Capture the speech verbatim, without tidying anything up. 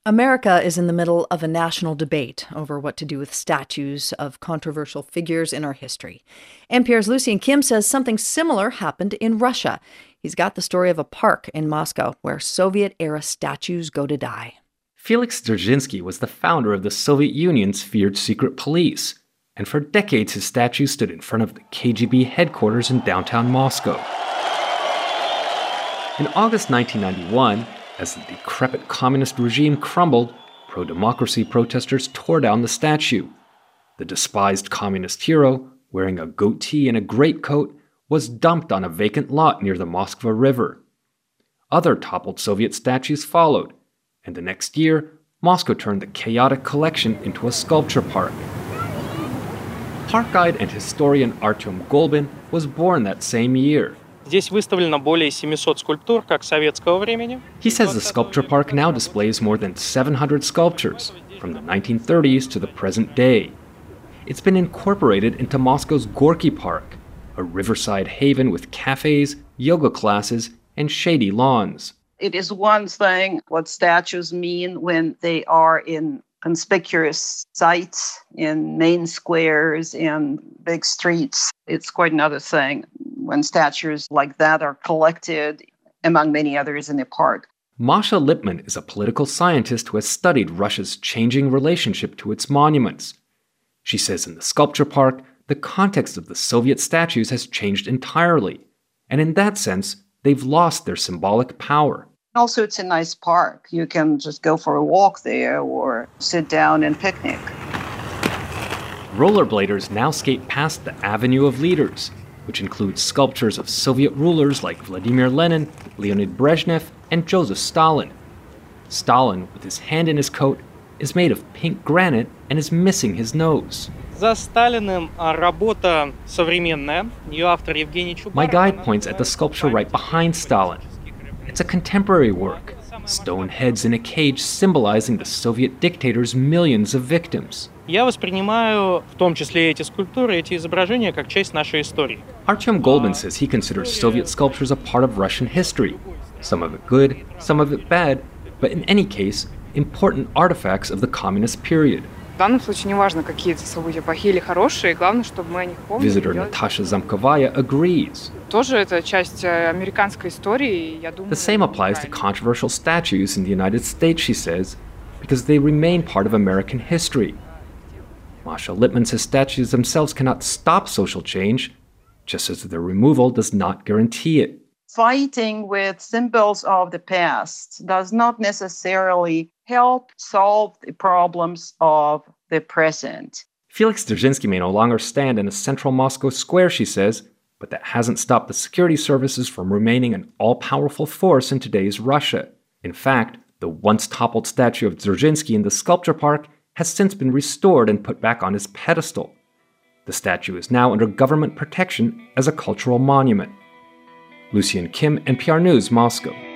America is in the middle of a national debate over what to do with statues of controversial figures in our history. N P R's Lucian Kim says something similar happened in Russia. He's got the story of a park in Moscow where Soviet-era statues go to die. Felix Dzerzhinsky was the founder of the Soviet Union's feared secret police, and for decades his statue stood in front of the K G B headquarters in downtown Moscow. In August nineteen ninety-one, as the decrepit communist regime crumbled, pro-democracy protesters tore down the statue. The despised communist hero, wearing a goatee and a greatcoat, was dumped on a vacant lot near the Moskva River. Other toppled Soviet statues followed, and the next year, Moscow turned the chaotic collection into a sculpture park. Park guide and historian Artyom Golbin was born that same year. Здесь выставлено более семисот скульптур, как советского времени. He says the sculpture park now displays more than seven hundred sculptures, from the nineteen thirties to the present day. It's been incorporated into Moscow's Gorky Park, a riverside haven with cafes, yoga classes, and shady lawns. It is one thing what statues mean when they are in conspicuous sites, in main squares, in big streets. It's quite another thing when statues like that are collected, among many others, in a park. Masha Lipman is a political scientist who has studied Russia's changing relationship to its monuments. She says in the sculpture park, the context of the Soviet statues has changed entirely, and in that sense, they've lost their symbolic power. Also, it's a nice park. You can just go for a walk there or sit down and picnic. Rollerbladers now skate past the Avenue of Leaders, which includes sculptures of Soviet rulers like Vladimir Lenin, Leonid Brezhnev, and Joseph Stalin. Stalin, with his hand in his coat, is made of pink granite and is missing his nose. За Сталиным работа современная. Ее автор Евгений Чубаров. My guide points at the sculpture right behind Stalin. It's a contemporary work, stone heads in a cage symbolizing the Soviet dictator's millions of victims. Я воспринимаю в том числе эти скульптуры, эти изображения как часть нашей истории. Artyom Golbin says he considers Soviet sculptures a part of Russian history. Some of it good, some of it bad, but in any case, important artifacts of the communist period. В данном случае не важно, какие эти события, плохие или хорошие, главное, чтобы мы о них помнили. Visitor Natasha Zamkovaya agrees. Тоже это часть американской истории, я думаю. The same applies to controversial statues in the United States, she says, because they remain part of American history. Masha Lipman says statues themselves cannot stop social change, just as their removal does not guarantee it. Fighting with symbols of the past does not necessarily help solve the problems of the present. Felix Dzerzhinsky may no longer stand in a central Moscow square, she says, but that hasn't stopped the security services from remaining an all-powerful force in today's Russia. In fact, the once-toppled statue of Dzerzhinsky in the sculpture park has since been restored and put back on its pedestal. The statue is now under government protection as a cultural monument. Lucian Kim, N P R News, Moscow.